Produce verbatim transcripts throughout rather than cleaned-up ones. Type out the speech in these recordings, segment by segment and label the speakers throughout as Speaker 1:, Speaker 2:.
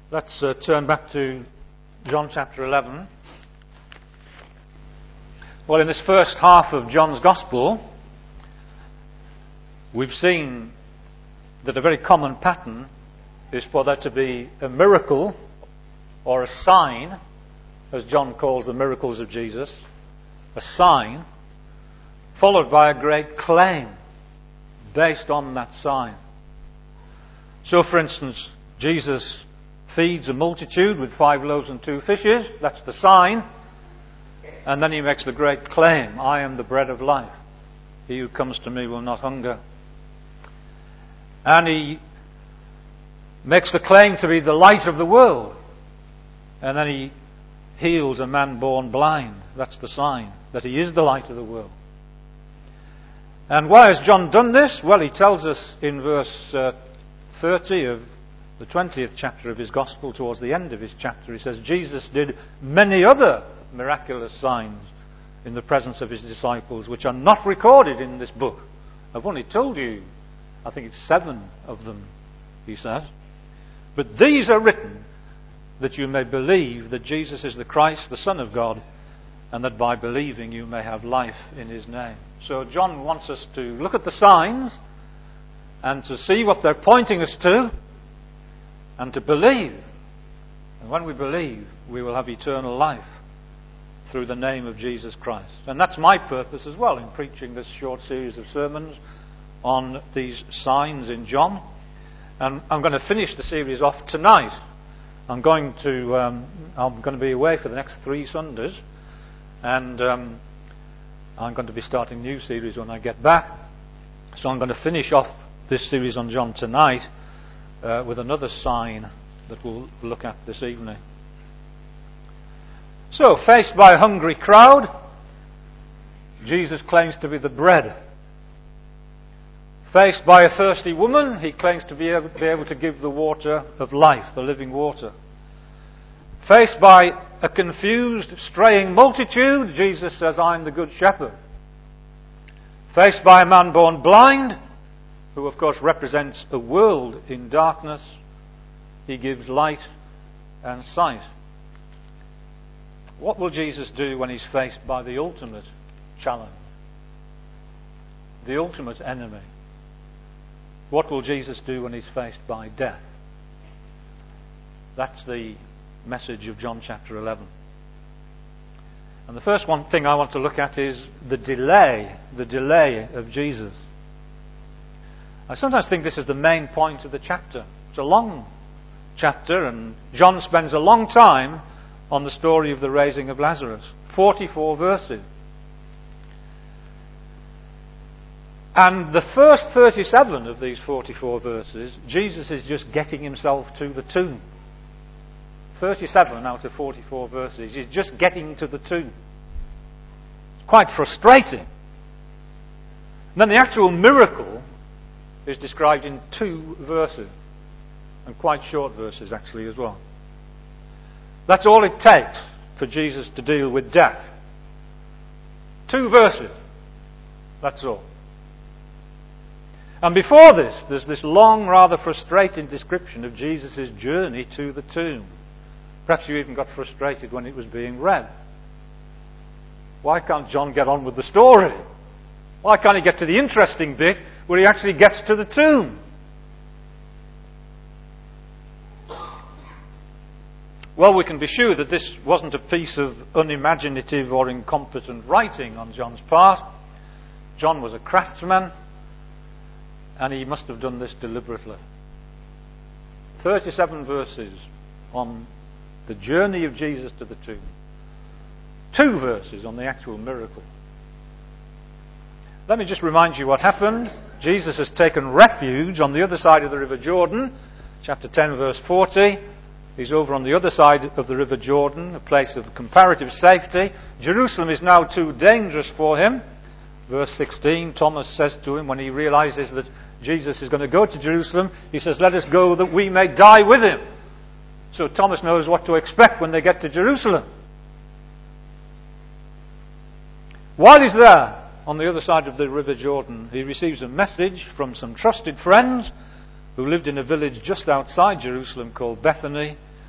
Speaker 1: Let's uh, turn back to John chapter eleven. Well, in this first half of John's Gospel, we've seen that a very common pattern is for there to be a miracle or a sign, as John calls the miracles of Jesus, a sign, followed by a great claim based on that sign. So, for instance, Jesus feeds a multitude with five loaves and two fishes. That's the sign. And then he makes the great claim, I am the bread of life. He who comes to me will not hunger. And he makes the claim to be the light of the world. And then he heals a man born blind. That's the sign, that he is the light of the world. And why has John done this? Well, he tells us in verse uh, thirty of the twentieth chapter of his Gospel, towards the end of his chapter, he says, Jesus did many other miraculous signs in the presence of his disciples, which are not recorded in this book. I've only told you, I think it's seven of them, he says. But these are written that you may believe that Jesus is the Christ, the Son of God, and that by believing you may have life in his name. So John wants us to look at the signs and to see what they're pointing us to and to believe. And when we believe, we will have eternal life through the name of Jesus Christ. And that's my purpose as well in preaching this short series of sermons on these signs in John. And I'm going to finish the series off tonight. I'm going to um, I'm going to be away for the next three Sundays, and um, I'm going to be starting a new series when I get back. So I'm going to finish off this series on John tonight uh, with another sign that we'll look at this evening. So, faced by a hungry crowd, Jesus claims to be the bread. Faced by a thirsty woman, he claims to be able, be able to give the water of life, the living water. Faced by a confused, straying multitude, Jesus says, I'm the good shepherd. Faced by a man born blind, who of course represents a world in darkness, he gives light and sight. What will Jesus do when he's faced by the ultimate challenge? The ultimate enemy? What will Jesus do when he's faced by death? That's the message of John chapter eleven. And the first one thing I want to look at is the delay, the delay of Jesus. I sometimes think this is the main point of the chapter. It's a long chapter, and John spends a long time on the story of the raising of Lazarus. forty-four verses. And the first thirty-seven of these forty-four verses, Jesus is just getting himself to the tomb. thirty-seven out of forty-four verses, he's just getting to the tomb. It's quite frustrating. And then the actual miracle is described in two verses. And quite short verses actually as well. That's all it takes for Jesus to deal with death. Two verses. That's all. And before this, there's this long, rather frustrating description of Jesus' journey to the tomb. Perhaps you even got frustrated when it was being read. Why can't John get on with the story? Why can't he get to the interesting bit where he actually gets to the tomb? Well, we can be sure that this wasn't a piece of unimaginative or incompetent writing on John's part. John was a craftsman, and he must have done this deliberately. thirty-seven verses on the journey of Jesus to the tomb. Two verses on the actual miracle. Let me just remind you what happened. Jesus has taken refuge on the other side of the River Jordan. Chapter ten, verse forty. He's over on the other side of the River Jordan, a place of comparative safety. Jerusalem is now too dangerous for him. Verse sixteen, Thomas says to him when he realizes that Jesus is going to go to Jerusalem, he says, let us go that we may die with him. So Thomas knows what to expect when they get to Jerusalem. While he's there, on the other side of the River Jordan, he receives a message from some trusted friends who lived in a village just outside Jerusalem called Bethany,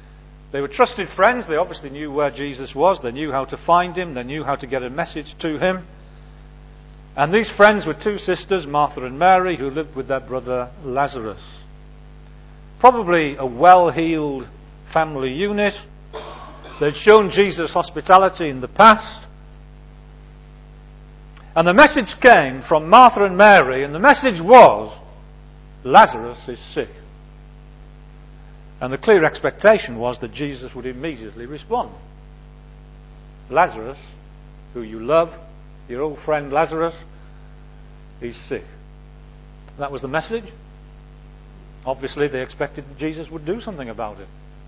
Speaker 1: They were trusted friends. They obviously knew where Jesus was. They knew how to find him. They knew how to get a message to him. And these friends were two sisters, Martha and Mary, who lived with their brother Lazarus. Probably a well-heeled family unit. They'd shown Jesus hospitality in the past. And the message came from Martha and Mary, and the message was, Lazarus is sick. And the clear expectation was that Jesus would immediately respond. Lazarus, who you love, your old friend Lazarus, he's sick. That was the message. Obviously, they expected that Jesus would do something about it.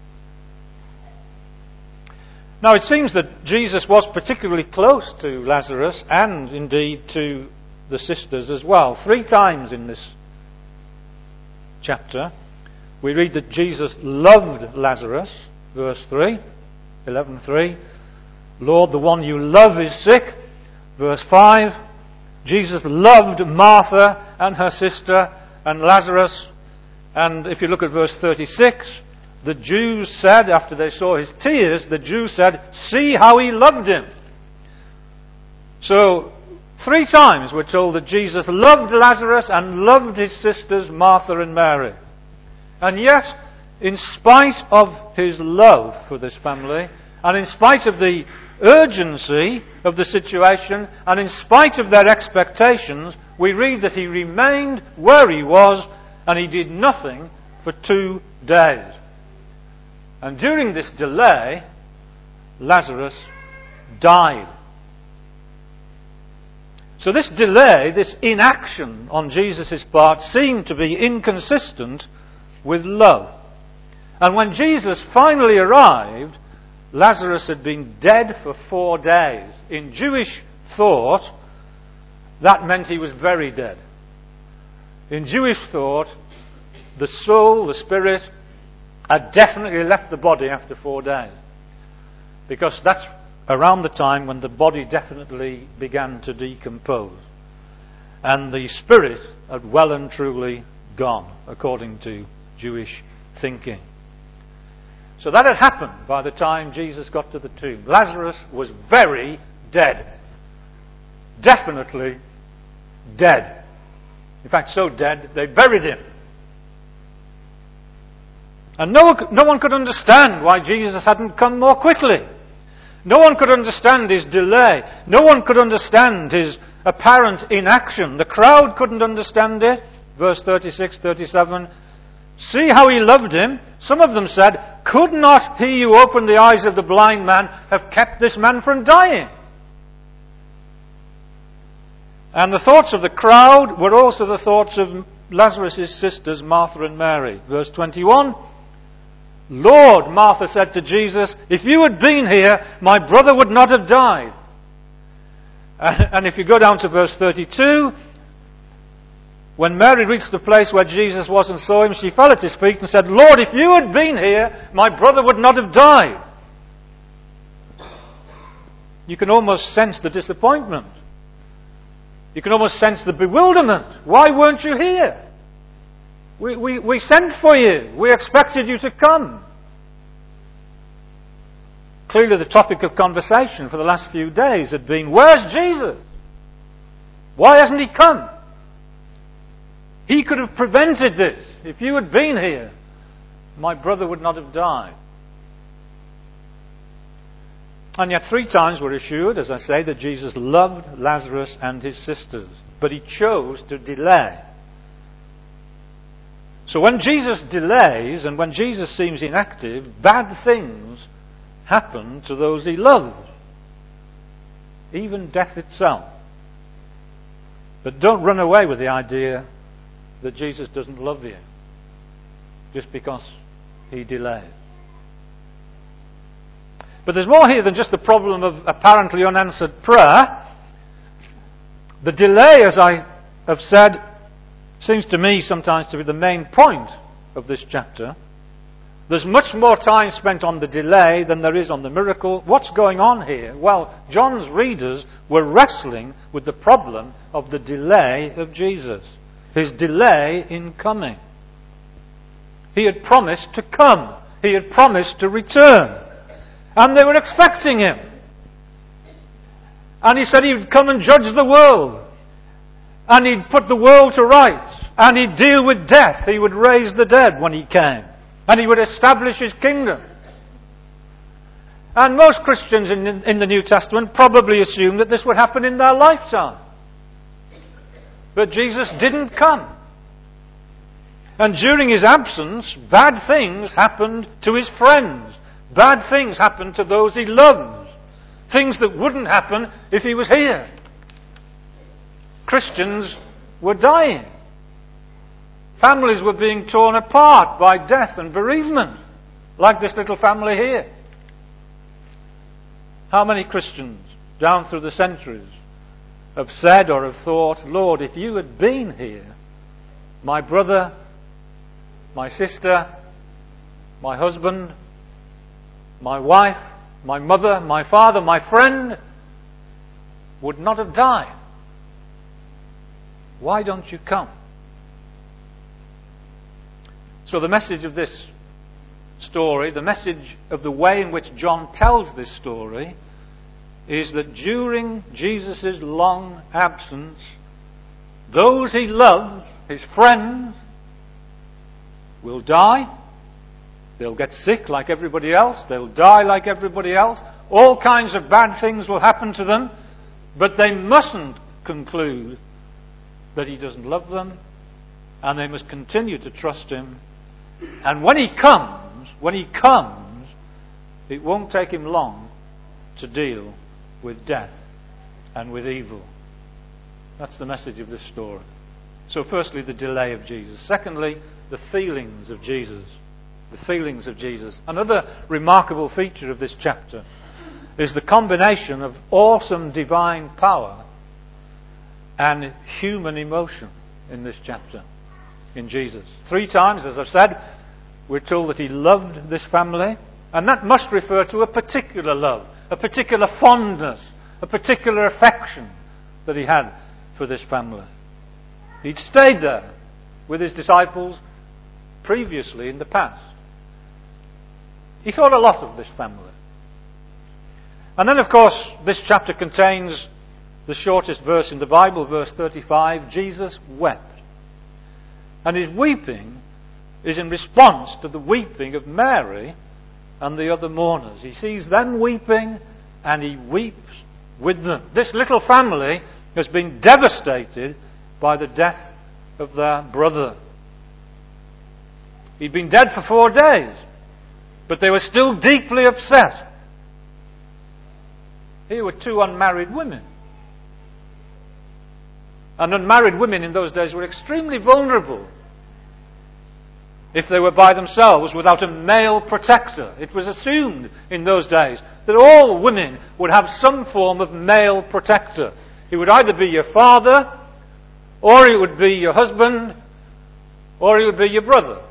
Speaker 1: Now, it seems that Jesus was particularly close to Lazarus and indeed to the sisters as well. Three times in this chapter, we read that Jesus loved Lazarus, verse three, eleven three. Lord, the one you love is sick. Verse five, Jesus loved Martha and her sister and Lazarus. And if you look at verse thirty-six, the Jews said, after they saw his tears, the Jews said, see how he loved him. So, three times we're told that Jesus loved Lazarus and loved his sisters Martha and Mary. And yet, in spite of his love for this family, and in spite of the urgency of the situation, and in spite of their expectations, we read that he remained where he was, and he did nothing for two days. And during this delay, Lazarus died. So this delay, this inaction on Jesus' part, seemed to be inconsistent with love. And when Jesus finally arrived, Lazarus had been dead for four days. In Jewish thought, that meant he was very dead. In Jewish thought, the soul, the spirit, had definitely left the body after four days. Because that's around the time when the body definitely began to decompose. And the spirit had well and truly gone, according to Jewish thinking. So that had happened by the time Jesus got to the tomb. Lazarus was very dead. Definitely dead. In fact, so dead, they buried him. And no one, no one could understand why Jesus hadn't come more quickly. No one could understand his delay. No one could understand his apparent inaction. The crowd couldn't understand it. Verse thirty-six, thirty-seven. See how he loved him. Some of them said, could not he who opened the eyes of the blind man have kept this man from dying? And the thoughts of the crowd were also the thoughts of Lazarus' sisters, Martha and Mary. Verse twenty-one. Lord, Martha said to Jesus, if you had been here, my brother would not have died. And if you go down to verse thirty-two, when Mary reached the place where Jesus was and saw him, she fell at his feet and said, Lord, if you had been here, my brother would not have died. You can almost sense the disappointment. You can almost sense the bewilderment. Why weren't you here? We, we, we sent for you. We expected you to come. Clearly the topic of conversation for the last few days had been, where's Jesus? Why hasn't he come? He could have prevented this. If you had been here, my brother would not have died. And yet three times we're assured, as I say, that Jesus loved Lazarus and his sisters. But he chose to delay. So when Jesus delays and when Jesus seems inactive, bad things happen to those he loved. Even death itself. But don't run away with the idea that Jesus doesn't love you just because he delays. But there's more here than just the problem of apparently unanswered prayer. The delay, as I have said, seems to me sometimes to be the main point of this chapter. There's much more time spent on the delay than there is on the miracle. What's going on here? Well, John's readers were wrestling with the problem of the delay of Jesus. His delay in coming. He had promised to come. he had promised to return. And they were expecting him. And he said he would come and judge the world. And he'd put the world to rights. And he'd deal with death. He would raise the dead when he came. And he would establish his kingdom. And most Christians in, in the New Testament probably assume that this would happen in their lifetime. But Jesus didn't come. And during his absence, bad things happened to his friends. Bad things happened to those he loved. Things that wouldn't happen if he was here. Christians were dying. Families were being torn apart by death and bereavement, like this little family here. How many Christians, down through the centuries, have said or have thought, Lord, if you had been here, my brother, my sister, my husband, my wife, my mother, my father, my friend would not have died. Why don't you come? So the message of this story, the message of the way in which John tells this story, is that during Jesus' long absence, those he loves, his friends, will die. They'll get sick like everybody else. They'll die like everybody else. All kinds of bad things will happen to them. But they mustn't conclude that he doesn't love them. And they must continue to trust him. And when he comes, when he comes, it won't take him long to deal with death and with evil. That's the message of this story. So firstly, the delay of Jesus. Secondly, the feelings of Jesus. The feelings of Jesus. Another remarkable feature of this chapter is the combination of awesome divine power and human emotion in this chapter, in Jesus. Three times, as I've said, we're told that he loved this family, and that must refer to a particular love, a particular fondness, a particular affection that he had for this family. He'd stayed there with his disciples previously in the past. He thought a lot of this family. And then, of course, this chapter contains the shortest verse in the Bible, verse thirty-five. Jesus wept. And his weeping is in response to the weeping of Mary and the other mourners. He sees them weeping and he weeps with them. This little family has been devastated by the death of their brother. He'd been dead for four days, but they were still deeply upset. Here were two unmarried women. And unmarried women in those days were extremely vulnerable if they were by themselves without a male protector. It was assumed in those days that all women would have some form of male protector. It would either be your father, or it would be your husband, or it would be your brother.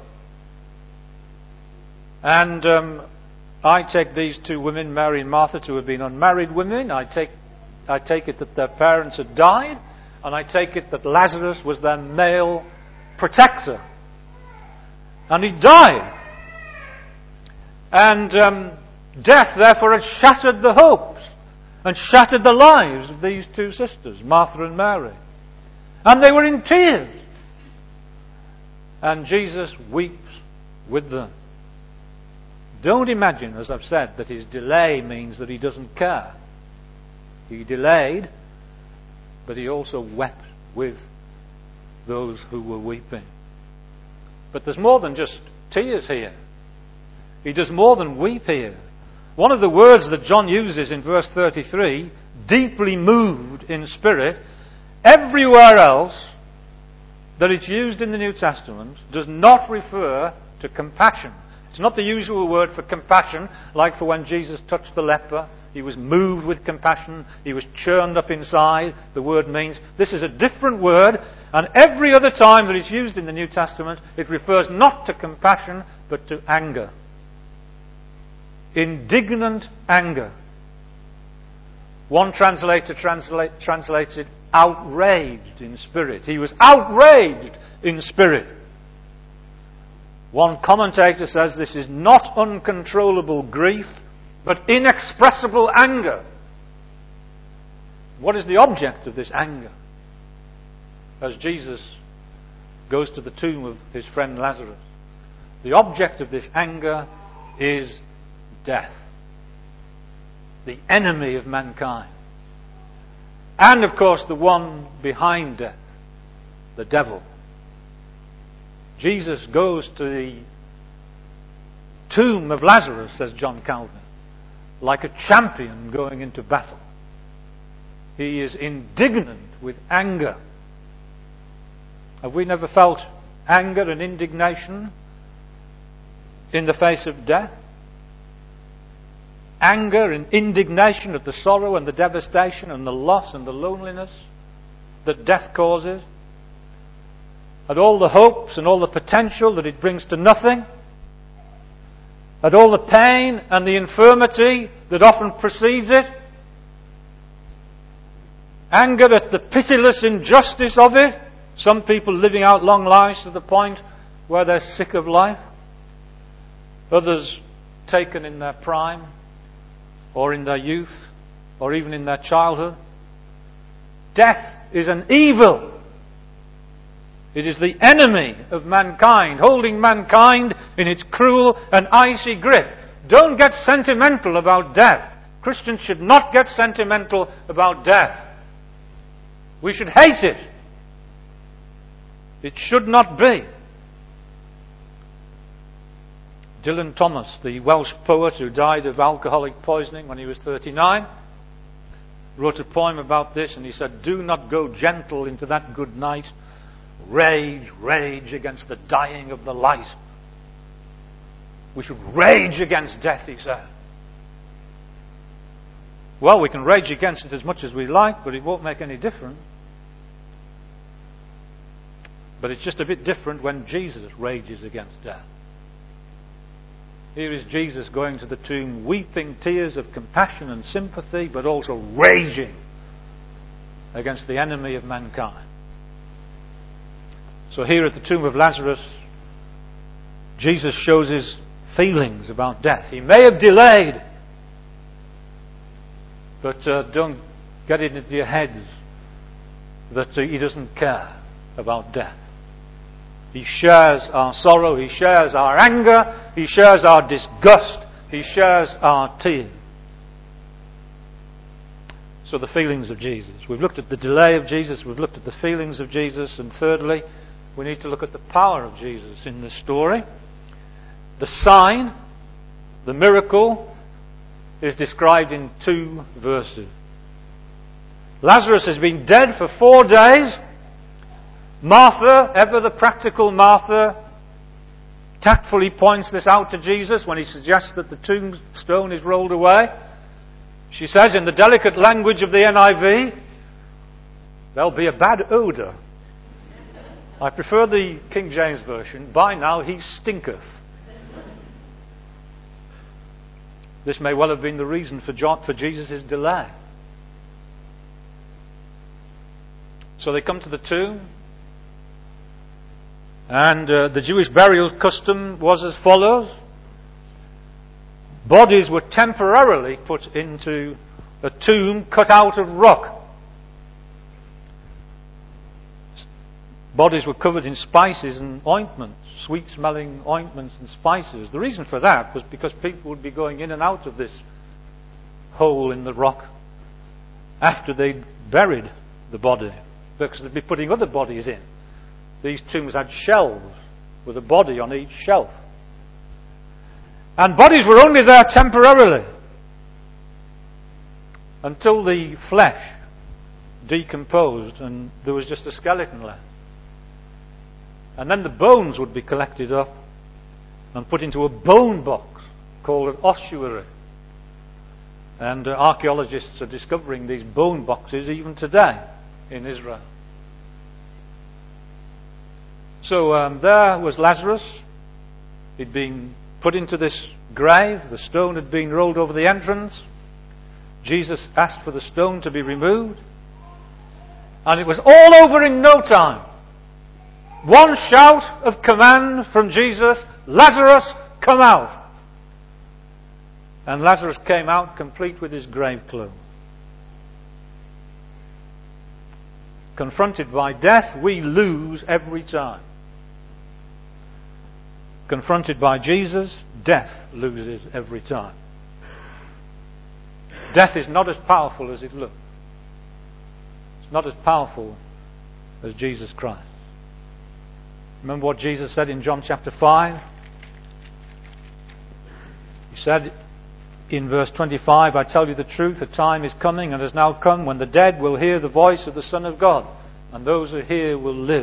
Speaker 1: And um, I take these two women, Mary and Martha, to have been unmarried women. I take, I take it that their parents had died, and I take it that Lazarus was their male protector. And he died. And um, death, therefore, had shattered the hopes and shattered the lives of these two sisters, Martha and Mary. And they were in tears. And Jesus weeps with them. Don't imagine, as I've said, that his delay means that he doesn't care. He delayed, but he also wept with those who were weeping. But there's more than just tears here. He does more than weep here. One of the words that John uses in verse thirty-three, deeply moved in spirit, everywhere else that it's used in the New Testament does not refer to compassion. It's not the usual word for compassion, like for when Jesus touched the leper. He was moved with compassion. He was churned up inside, the word means. This is a different word, and every other time that it's used in the New Testament, it refers not to compassion, but to anger. Indignant anger. One translator translate, translates it outraged in spirit. He was outraged in spirit. One commentator says this is not uncontrollable grief, but inexpressible anger. What is the object of this anger? As Jesus goes to the tomb of his friend Lazarus, the object of this anger is death, the enemy of mankind. And of course the one behind death, the devil. Jesus goes to the tomb of Lazarus, says John Calvin, like a champion going into battle. He is indignant with anger. Have we never felt anger and indignation in the face of death? Anger and indignation at the sorrow and the devastation and the loss and the loneliness that death causes, at all the hopes and all the potential that it brings to nothing, at all the pain and the infirmity that often precedes it, anger at the pitiless injustice of it, some people living out long lives to the point where they're sick of life, others taken in their prime, or in their youth, or even in their childhood. Death is an evil. It is the enemy of mankind, holding mankind in its cruel and icy grip. Don't get sentimental about death. Christians should not get sentimental about death. We should hate it. It should not be. Dylan Thomas, the Welsh poet who died of alcoholic poisoning when he was thirty-nine, wrote a poem about this, and he said, "Do not go gentle into that good night. Rage, rage against the dying of the light." We should rage against death, he said. Well, we can rage against it as much as we like, but it won't make any difference. But it's just a bit different when Jesus rages against death. Here is Jesus going to the tomb, weeping tears of compassion and sympathy, but also raging against the enemy of mankind. So here at the tomb of Lazarus, Jesus shows his feelings about death. He may have delayed, but uh, don't get it into your heads that uh, he doesn't care about death. He shares our sorrow, he shares our anger, he shares our disgust, he shares our tears. So the feelings of Jesus. We've looked at the delay of Jesus, we've looked at the feelings of Jesus, and thirdly, we need to look at the power of Jesus in this story. The sign, the miracle, is described in two verses. Lazarus has been dead for four days. Martha, ever the practical Martha, tactfully points this out to Jesus when he suggests that the tombstone is rolled away. She says in the delicate language of the N I V, "There'll be a bad odour." I prefer the King James Version. "By now he stinketh." This may well have been the reason for, John, for Jesus' delay. So they come to the tomb. And uh, the Jewish burial custom was as follows. Bodies were temporarily put into a tomb cut out of rock. Bodies were covered in spices and ointments, sweet-smelling ointments and spices. The reason for that was because people would be going in and out of this hole in the rock after they'd buried the body, because they'd be putting other bodies in. These tombs had shelves with a body on each shelf. And bodies were only there temporarily until the flesh decomposed and there was just a skeleton left. And then the bones would be collected up and put into a bone box called an ossuary. And uh, archaeologists are discovering these bone boxes even today in Israel. So um, there was Lazarus. He'd been put into this grave. The stone had been rolled over the entrance. Jesus asked for the stone to be removed. And it was all over in no time. One shout of command from Jesus, Lazarus, come out. And Lazarus came out complete with his grave clothes. Confronted by death, we lose every time. Confronted by Jesus, death loses every time. Death is not as powerful as it looks. It's not as powerful as Jesus Christ. Remember what Jesus said in John chapter five? He said in verse twenty-five, I tell you the truth, a time is coming and has now come when the dead will hear the voice of the Son of God, and those who hear will live.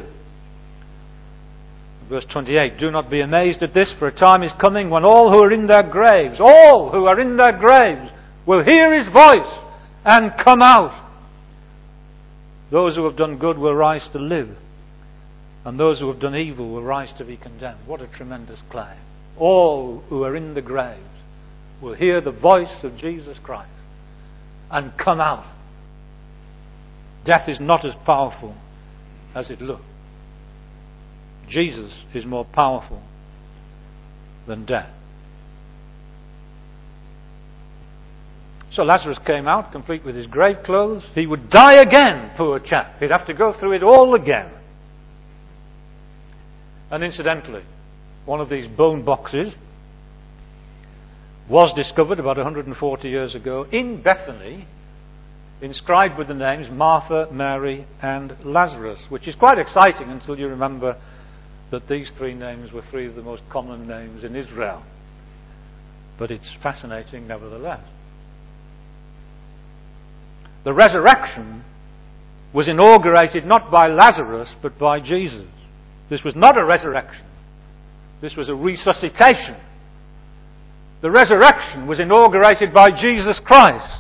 Speaker 1: Verse twenty-eight, do not be amazed at this, for a time is coming when all who are in their graves, all who are in their graves, will hear his voice and come out. Those who have done good will rise to live, and those who have done evil will rise to be condemned. What a tremendous claim. All who are in the graves will hear the voice of Jesus Christ and come out. Death is not as powerful as it looks. Jesus is more powerful than death. So Lazarus came out complete with his grave clothes. He would die again, poor chap. He'd have to go through it all again. And incidentally, one of these bone boxes was discovered about one hundred forty years ago in Bethany, inscribed with the names Martha, Mary and Lazarus, which is quite exciting until you remember that these three names were three of the most common names in Israel. But it's fascinating nevertheless. The resurrection was inaugurated not by Lazarus but by Jesus. This was not a resurrection. This was a resuscitation. The resurrection was inaugurated by Jesus Christ.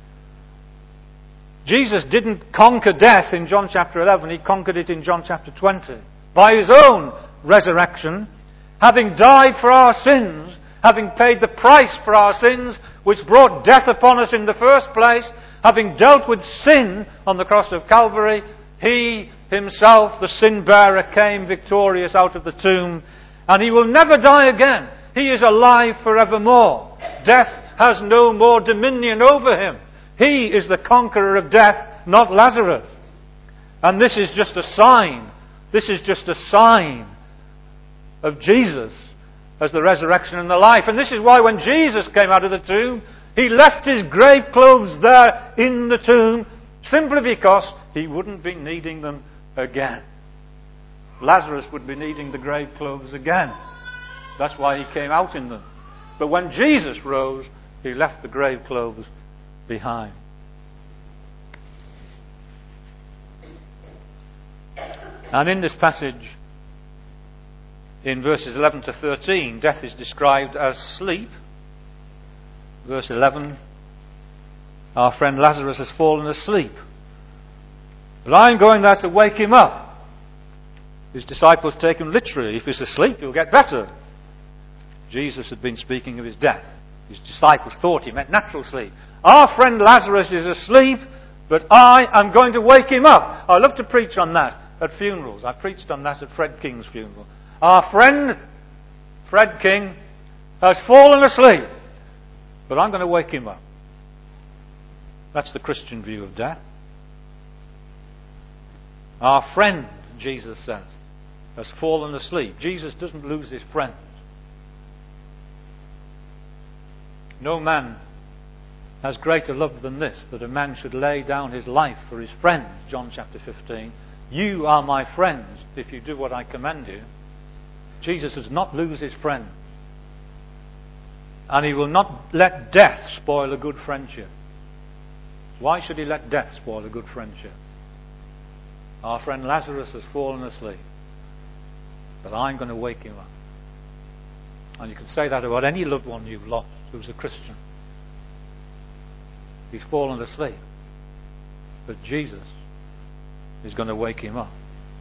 Speaker 1: Jesus didn't conquer death in John chapter eleven, he conquered it in John chapter twenty. By his own resurrection, having died for our sins, having paid the price for our sins, which brought death upon us in the first place, having dealt with sin on the cross of Calvary, he himself, the sin bearer, came victorious out of the tomb, and he will never die again. He is alive forevermore. Death has no more dominion over him. He is the conqueror of death, not Lazarus. And this is just a sign. This is just a sign of Jesus as the resurrection and the life. And this is why when Jesus came out of the tomb, he left his grave clothes there in the tomb simply because he wouldn't be needing them again. Lazarus would be needing the grave clothes again. That's why he came out in them. But when Jesus rose, he left the grave clothes behind. And in this passage, in verses eleven to thirteen, death is described as sleep. Verse eleven, our friend Lazarus has fallen asleep, but I'm going there to wake him up. His disciples take him literally. If he's asleep, he'll get better. Jesus had been speaking of his death. His disciples thought he meant natural sleep. Our friend Lazarus is asleep, but I am going to wake him up. I love to preach on that at funerals. I preached on that at Fred King's funeral. Our friend, Fred King, has fallen asleep, but I'm going to wake him up. That's the Christian view of death. Our friend, Jesus says, has fallen asleep. Jesus doesn't lose his friends. No man has greater love than this, that a man should lay down his life for his friends. John chapter fifteen. You are my friends if you do what I command you. Jesus does not lose his friends. And he will not let death spoil a good friendship. Why should he let death spoil a good friendship? Our friend Lazarus has fallen asleep, but I'm going to wake him up. And you can say that about any loved one you've lost who's a Christian. He's fallen asleep, but Jesus is going to wake him up.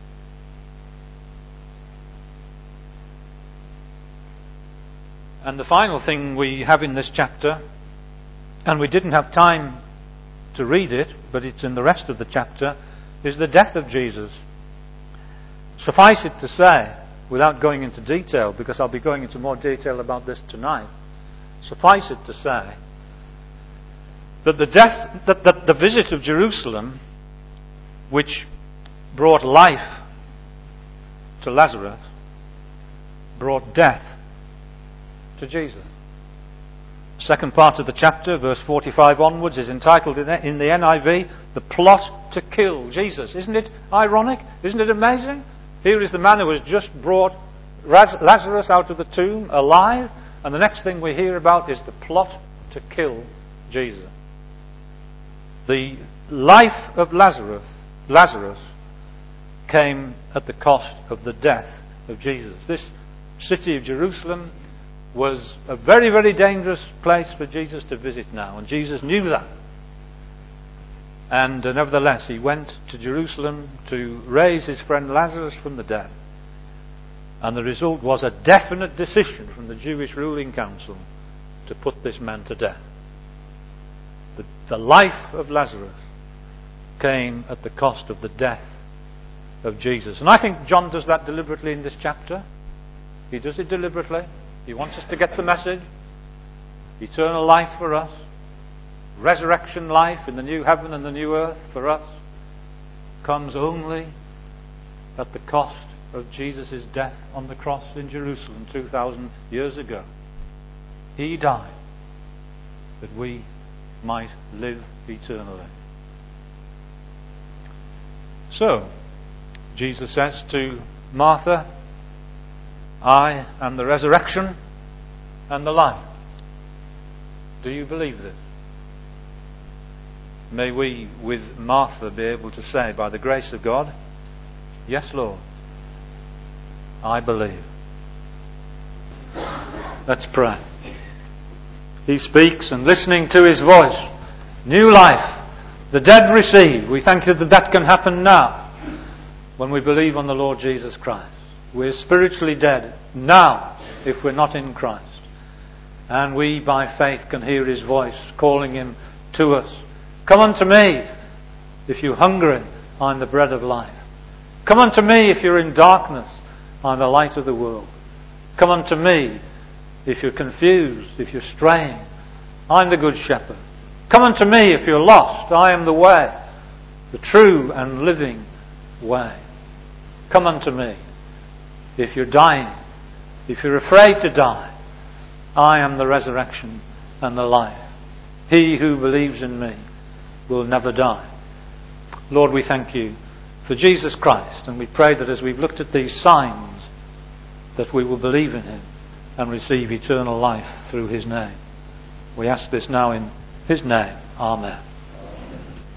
Speaker 1: And the final thing we have in this chapter, and we didn't have time to read it, but it's in the rest of the chapter, is the death of Jesus. Suffice it to say without going into detail, because I'll be going into more detail about this tonight, suffice it to say that the death, that, that the visit of Jerusalem, which brought life to Lazarus, brought death to Jesus. Second part of the chapter, verse forty-five onwards, is entitled in the, in the N I V, "The Plot to Kill Jesus." Isn't it ironic? Isn't it amazing? Here is the man who has just brought Lazarus out of the tomb alive, and the next thing we hear about is the plot to kill Jesus. The life of Lazarus, Lazarus came at the cost of the death of Jesus. This city of Jerusalem was a very, very dangerous place for Jesus to visit now, and Jesus knew that. And uh, nevertheless, he went to Jerusalem to raise his friend Lazarus from the dead. And the result was a definite decision from the Jewish ruling council to put this man to death. The, the life of Lazarus came at the cost of the death of Jesus. And I think John does that deliberately in this chapter. He does it deliberately. He wants us to get the message. Eternal life for us. Resurrection life in the new heaven and the new earth for us comes only at the cost of Jesus' death on the cross in Jerusalem two thousand years ago. He died that we might live eternally. So, Jesus says to Martha, "I am the resurrection and the life." Do you believe this? May we, with Martha, be able to say, by the grace of God, "Yes, Lord, I believe." Let's pray. He speaks, and listening to his voice, new life, the dead receive. We thank you that that can happen now when we believe on the Lord Jesus Christ. We're spiritually dead now if we're not in Christ. And we, by faith, can hear his voice calling him to us. "Come unto me if you're hungry, I'm the bread of life. Come unto me if you're in darkness, I'm the light of the world. Come unto me if you're confused, if you're straying, I'm the good shepherd. Come unto me if you're lost, I am the way, the true and living way. Come unto me if you're dying, if you're afraid to die, I am the resurrection and the life. He who believes in me will never die." Lord, we thank you for Jesus Christ, and we pray that as we've looked at these signs, that we will believe in him and receive eternal life through his name. We ask this now in his name. Amen.